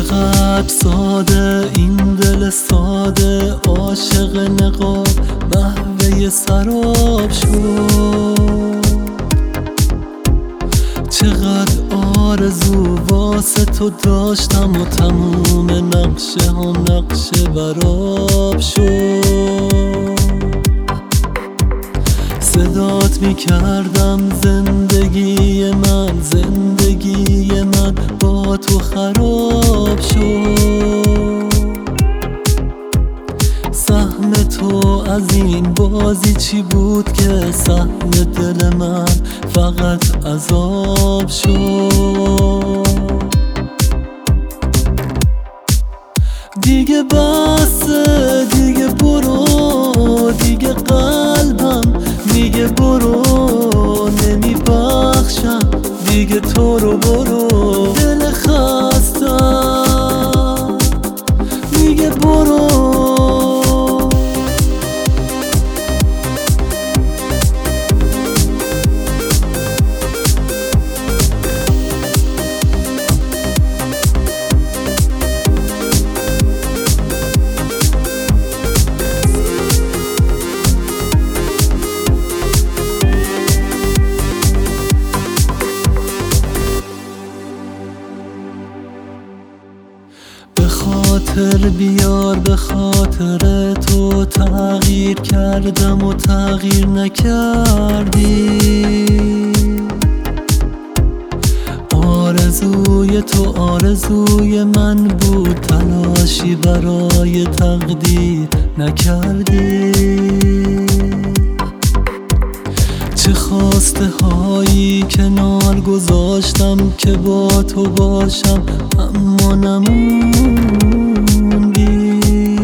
چقدر ساده این دل ساده، عاشق نقاب محوه سراب شد. چقدر آرزو واسه تو داشتم و تموم نقشه ها نقشه براب شد. صدات میکردم زندگی من، زندگی من با تو خراب شد. سهم تو از این بازی چی بود که سهم دل من فقط عذاب شد. دیگه بسه، دیگه برو، دیگه قلبم میگه برو، نمیبخشم دیگه تو رو برو. دل خستم میگه برو. به خاطر بیار، به خاطر تو تغییر کردم و تغییر نکردی. آرزوی تو آرزوی من بود، تلاشی برای تقدیر نکردی. چه خواسته هایی کنار گذاشتم که با تو باشم، اما نموندی.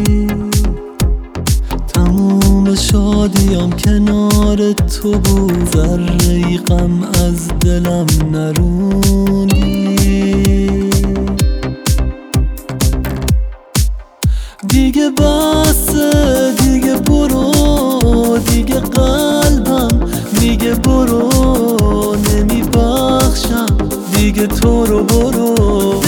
تموم شادیم کنار تو بود، ذره غم از دلم نروندی. دیگه بسه، دیگه برو، دیگه قلبم میگه برو، نمیبخشم دیگه تو رو برو.